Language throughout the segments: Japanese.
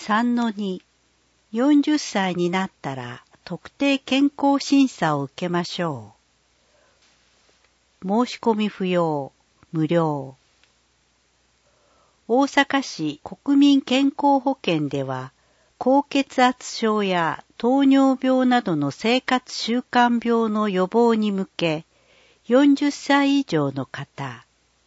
3-2、40歳になったら特定健康審査を受けましょう。申し込み不要、無料。大阪市国民健康保険では、高血圧症や糖尿病などの生活習慣病の予防に向け、40歳以上の方、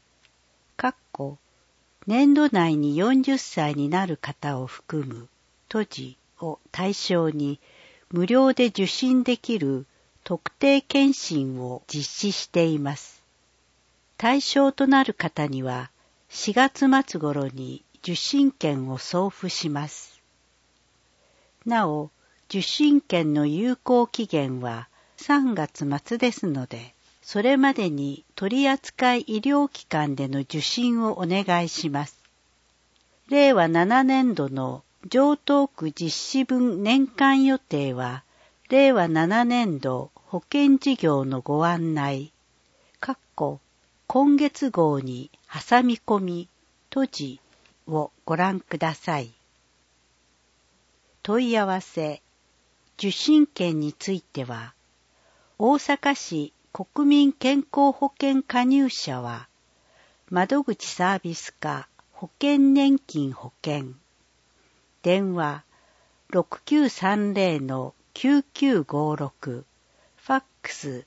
年度内に40歳になる方を含む都知を対象に無料で受診できる特定健診を実施しています。対象となる方には4月末頃に受診券を送付します。なお、受診券の有効期限は3月末ですので、それまでに取扱医療機関での受診をお願いします。令和7年度の城東区実施分年間予定は、令和7年度保険事業のご案内、今月号に挟み込み、都知をご覧ください。問い合わせ、受診券については、大阪市国民健康保険加入者は、窓口サービス課保険年金保険、電話 6930-9956、ファックス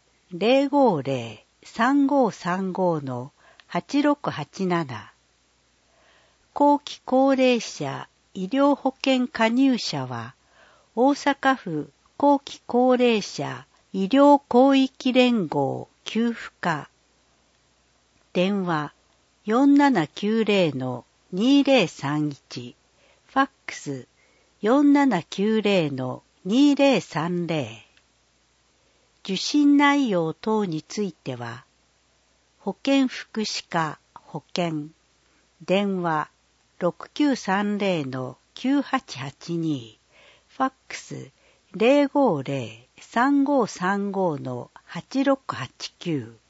050-3535-8687、後期高齢者医療保険加入者は、大阪府後期高齢者医療広域連合給付課、電話 4790-2031、ファックス 4790-2030。受診内容等については、保健福祉課保険、電話 6930-9882、ファックス 050-3535-8689。